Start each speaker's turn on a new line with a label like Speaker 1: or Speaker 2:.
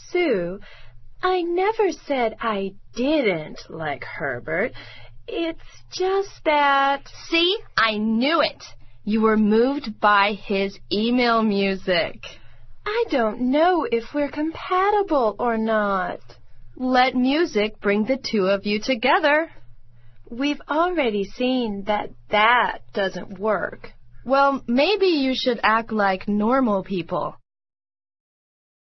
Speaker 1: Sue, I never said I didn't like Herbert. It's just that...
Speaker 2: See? I knew it. You were moved by his email music.
Speaker 1: I don't know if we're compatible or not.
Speaker 2: Let music bring the two of you together.
Speaker 1: We've already seen that doesn't work.
Speaker 2: Well, maybe you should act like normal people.